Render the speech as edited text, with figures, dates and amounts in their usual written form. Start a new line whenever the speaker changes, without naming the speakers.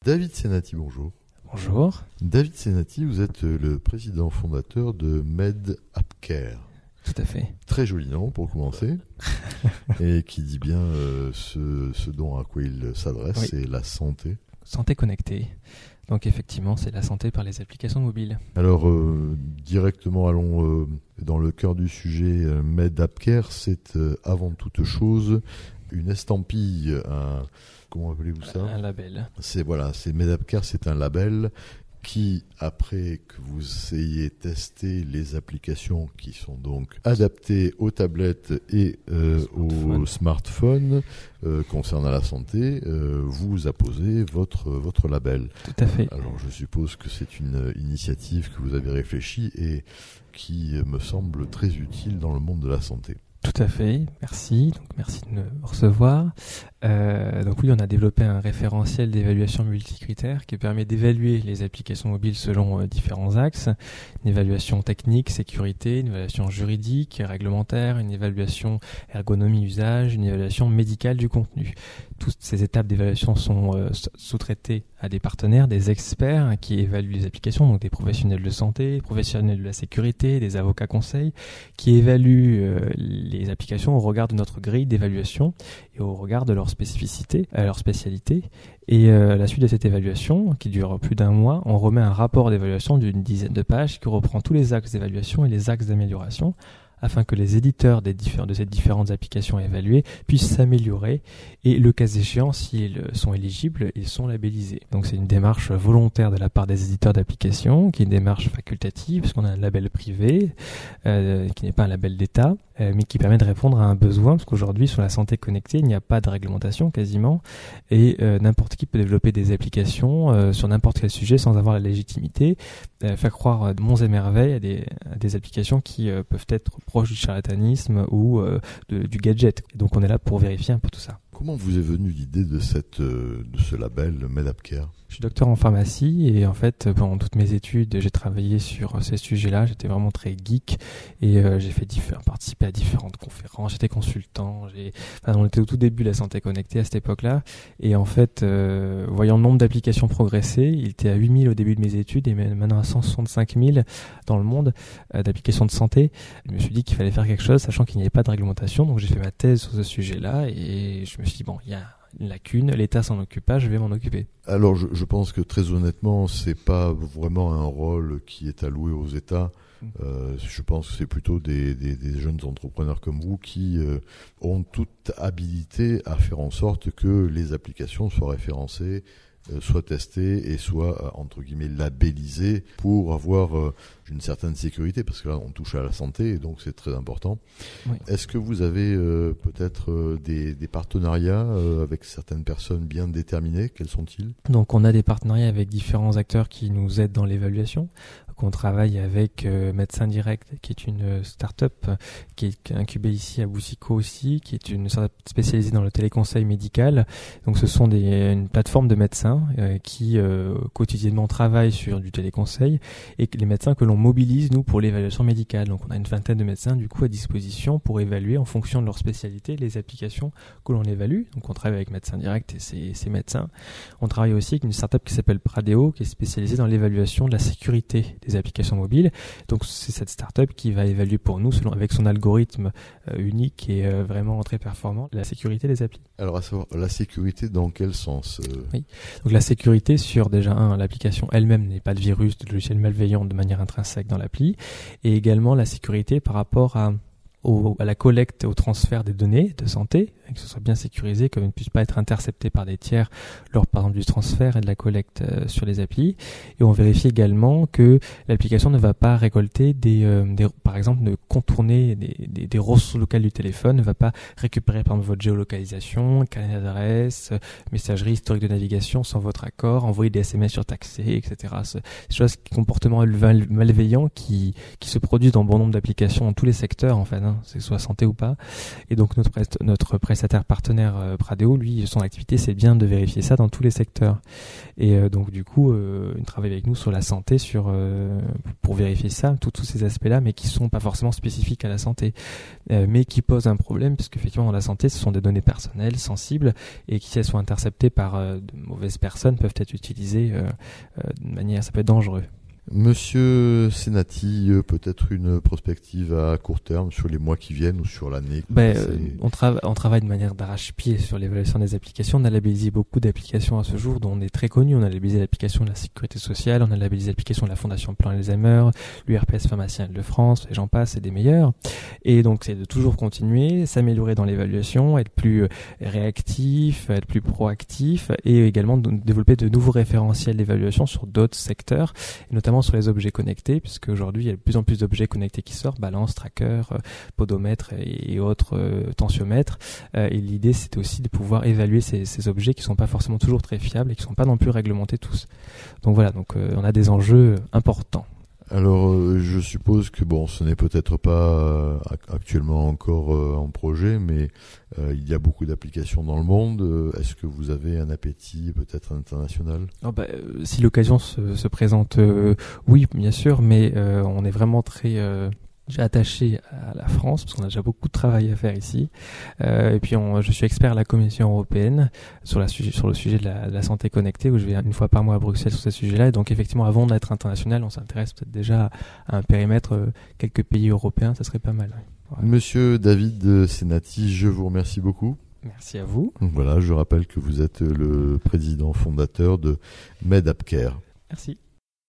David Senati, bonjour.
Bonjour.
David Senati, vous êtes le président fondateur de MedAppCare.
Tout à fait.
Très joli nom pour commencer, et qui dit bien ce dont à quoi il s'adresse,
Oui.
c'est la santé.
Santé connectée. Donc effectivement, c'est la santé par les applications mobiles.
Alors directement allons dans le cœur du sujet. MedAppCare, c'est avant toute chose une estampille, comment appelez-vous ça ?
Un label.
C'est MedAppCare, c'est un label qui, après que vous ayez testé les applications qui sont donc adaptées aux tablettes et aux smartphones concernant la santé, vous apposez votre label.
Tout à fait.
Alors je suppose que c'est une initiative que vous avez réfléchie et qui me semble très utile dans le monde de la santé.
Tout à fait, merci. Donc merci de me recevoir. Donc oui, on a développé un référentiel d'évaluation multicritères qui permet d'évaluer les applications mobiles selon différents axes. Une évaluation technique, sécurité, une évaluation juridique, réglementaire, une évaluation ergonomie usage, une évaluation médicale du contenu. Toutes ces étapes d'évaluation sont sous-traitées à des partenaires, des experts qui évaluent les applications, donc des professionnels de santé, professionnels de la sécurité, des avocats conseils, qui évaluent les applications au regard de notre grille d'évaluation et au regard de leur spécificité, leur spécialité. Et à la suite de cette évaluation, qui dure plus d'un mois, on remet un rapport d'évaluation d'une dizaine de pages qui reprend tous les axes d'évaluation et les axes d'amélioration, afin que les éditeurs de ces différentes applications évaluées puissent s'améliorer et, le cas échéant, s'ils sont éligibles, ils sont labellisés. Donc c'est une démarche volontaire de la part des éditeurs d'applications, qui est une démarche facultative, parce qu'on a un label privé, qui n'est pas un label d'État, mais qui permet de répondre à un besoin, parce qu'aujourd'hui, sur la santé connectée, il n'y a pas de réglementation quasiment, et n'importe qui peut développer des applications sur n'importe quel sujet sans avoir la légitimité, faire croire monts et merveilles à des applications qui peuvent être proche du charlatanisme ou du gadget. Et donc on est là pour vérifier un peu tout ça.
Comment vous est venue l'idée de ce label MedAppCare ?
Je suis docteur en pharmacie et en fait pendant toutes mes études j'ai travaillé sur ces sujets-là. J'étais vraiment très geek et j'ai participé à différentes conférences. J'étais consultant. On était au tout début de la santé connectée à cette époque-là et en fait voyant le nombre d'applications progresser, il était à 8000 au début de mes études et maintenant à 165 000 dans le monde d'applications de santé. Je me suis dit qu'il fallait faire quelque chose sachant qu'il n'y avait pas de réglementation, donc j'ai fait ma thèse sur ce sujet-là et je me suis dit il y a une lacune, l'État s'en occupe pas, je vais m'en occuper.
Alors je pense que très honnêtement, c'est pas vraiment un rôle qui est alloué aux États. Je pense que c'est plutôt des jeunes entrepreneurs comme vous qui ont toute habilité à faire en sorte que les applications soient référencées, soient testées et soient entre guillemets labellisées pour avoir une certaine sécurité, parce que là on touche à la santé et donc c'est très important. Oui. Est-ce que vous avez peut-être des partenariats avec certaines personnes bien déterminées ? Quels sont-ils ?
Donc on a des partenariats avec différents acteurs qui nous aident dans l'évaluation. On travaille avec Médecins Direct, qui est une start-up qui est incubée ici à Boussicot aussi, qui est une start-up spécialisée dans le téléconseil médical. Donc ce sont une plateforme de médecins qui quotidiennement travaillent sur du téléconseil et les médecins que l'on mobilise nous pour l'évaluation médicale. Donc on a une vingtaine de médecins du coup à disposition pour évaluer en fonction de leur spécialité les applications que l'on évalue. Donc on travaille avec Médecins Direct et ses médecins. On travaille aussi avec une start-up qui s'appelle Pradeo, qui est spécialisée dans l'évaluation de la sécurité des applications mobiles. Donc c'est cette start-up qui va évaluer pour nous, avec son algorithme unique et vraiment très performant, la sécurité des applis.
Alors à savoir, la sécurité dans quel sens
Oui. Donc la sécurité sur déjà l'application elle-même n'est pas de virus, de logiciel malveillant de manière intrinsèque dans l'appli, et également la sécurité par rapport à la collecte et au transfert des données de santé, que ce soit bien sécurisé, qu'elles ne puissent pas être interceptées par des tiers lors par exemple du transfert et de la collecte sur les applis. Et on vérifie également que l'application ne va pas récolter par exemple ne contourner des ressources locales du téléphone, ne va pas récupérer par exemple votre géolocalisation, carnet d'adresse, messagerie, historique de navigation sans votre accord, envoyer des SMS surtaxés, etc. Ces comportements malveillants qui se produisent dans bon nombre d'applications dans tous les secteurs en fait, hein, c'est soit santé ou pas. Et donc notre prestataire partenaire Pradeo, lui, son activité, c'est bien de vérifier ça dans tous les secteurs. Et donc du coup, il travaille avec nous sur la santé, pour vérifier ça, tous ces aspects-là, mais qui sont pas forcément spécifiques à la santé, mais qui posent un problème, puisque effectivement dans la santé, ce sont des données personnelles, sensibles, et qui, si elles sont interceptées par de mauvaises personnes, peuvent être utilisées de manière, ça peut être dangereux.
Monsieur Senati, peut-être une prospective à court terme sur les mois qui viennent ou sur l'année?
On travaille de manière d'arrache-pied sur l'évaluation des applications. On a labellisé beaucoup d'applications à ce jour dont on est très connu. On a labellisé l'application de la Sécurité sociale, on a labellisé l'application de la Fondation Plan Alzheimer, l'URPS Pharmacien de France, et j'en passe, et des meilleurs. Et donc c'est de toujours continuer, s'améliorer dans l'évaluation, être plus réactif, être plus proactif, et également de développer de nouveaux référentiels d'évaluation sur d'autres secteurs, et notamment sur les objets connectés, puisque aujourd'hui il y a de plus en plus d'objets connectés qui sortent, balance, tracker, podomètre et autres tensiomètres. Et l'idée, c'était aussi de pouvoir évaluer ces objets qui sont pas forcément toujours très fiables et qui sont pas non plus réglementés tous. Donc voilà, on a des enjeux importants.
Alors, je suppose que ce n'est peut-être pas actuellement encore en projet, mais il y a beaucoup d'applications dans le monde. Est-ce que vous avez un appétit peut-être international?
Si l'occasion se présente, oui, bien sûr, mais on est vraiment très attaché à la France, parce qu'on a déjà beaucoup de travail à faire ici. Et puis je suis expert à la Commission européenne sur le sujet de la santé connectée, où je vais une fois par mois à Bruxelles sur ce sujet-là. Et donc effectivement, avant d'être international, on s'intéresse peut-être déjà à un périmètre quelques pays européens, ça serait pas mal. Voilà.
Monsieur David Senati, je vous remercie beaucoup.
Merci à vous.
Voilà, je rappelle que vous êtes le président fondateur de MedAppCare.
Merci.